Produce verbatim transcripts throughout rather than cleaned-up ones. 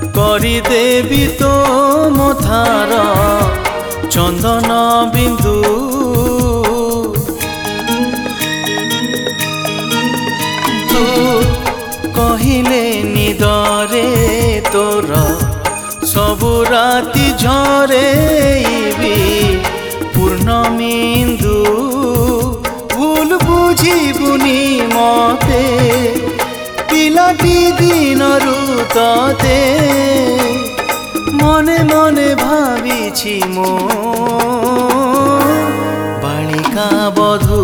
କରିଦେବି ତୋ ମଥାର ଚନ୍ଦନ ବିନ୍ଦୁ। ତୁ କହିଲେ ନିଦରେ ତୋର ସବୁ ରାତି ଝରେଇବି ପୂର୍ଣ୍ଣମିନ୍ଦୁ। ଭୁଲ ବୁଝିବୁନି ମତେ ପିଲାଟି ଦିନରୁ ତତେ মনে মনে ভাবিছি মো বালিকা বধূ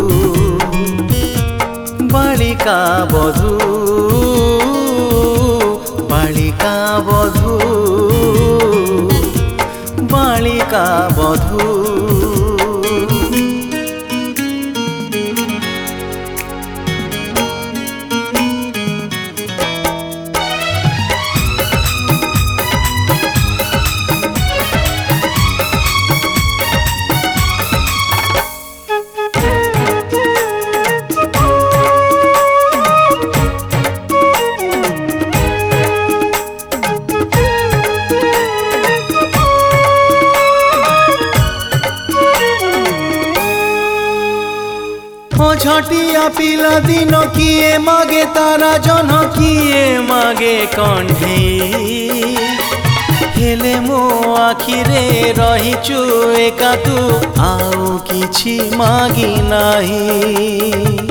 বালিকা বধূ বালিকা বধূ বালিকা বধূ। झटिया पिला दिन किए मागे तारा जन किए मागे कंढेई हेले मो आखिरे रहिचु एका तू आउ किछि मागी नाही।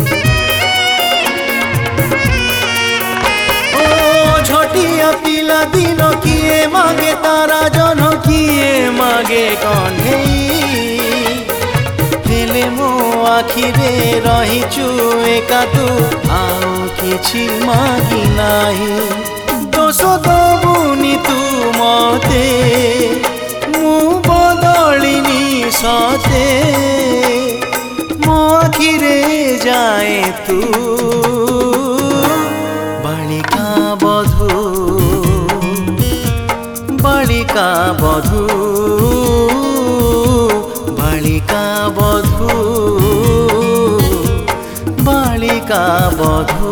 ओ झटिया पिला दिन किए मागे तारा जन किए मागे कंढेई हेले मो आखिरे रहिचु एका तू आउ किछि मागी नाही। दोष दबुनी तू मते मु बदलिनी सते मो आखिरे जाए तू बालिका बधू बालिका बधू बालिका बधू बालिका बधू।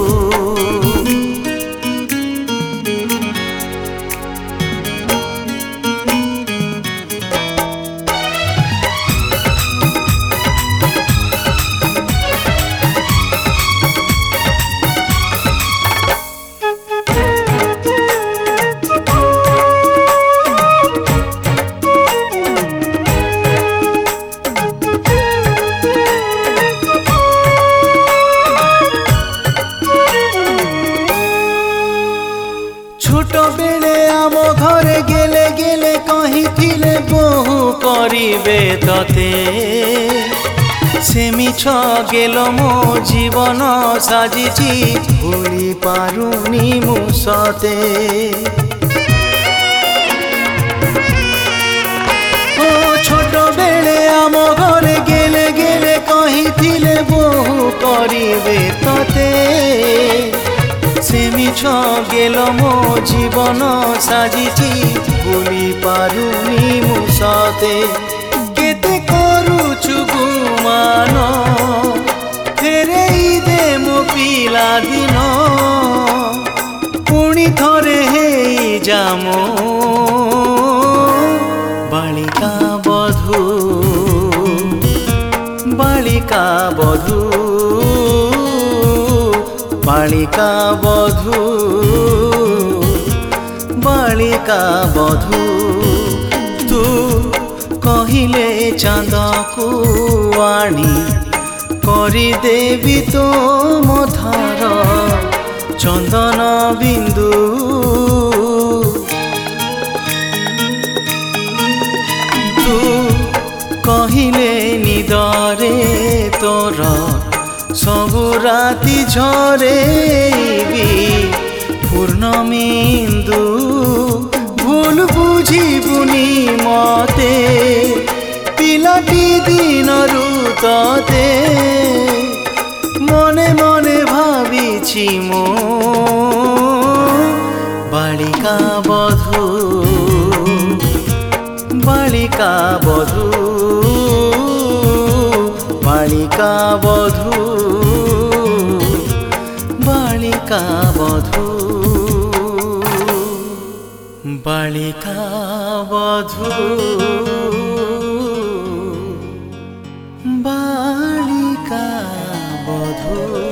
छोट बेले आम घरे गेले गेले कहिथिले बहु करिबे तते से मिछ गेल मो जीवन साजिची भूली पारुनी मु सते। ओ छोट बेले आम घरे गेले गेले कहिथिले बहु करिबे तते से मिछ गेल मो जीवन साजिची भूली पारुनी मु सते। केते करूछु गुमान फेरेई दे मो पिला दिन पुणी थरे हेई जामो बालिका बधू बालिका बधू बालिका बधू बालिका बधू। तू कहिले चांद को आनी करिदेवी तो मथार चंदन बिंदु। तू कहिले निदरे तोर सबु राति झरेइबी पूर्णमिन्दु। भूल बुझिबुनी मते पिलाटी दिनरु तते मने मने भाबिछि मो बालिका बधू बालिका बधू बालिका बधू बालिका बधू। বালিকা বধূ বালিকা বধূ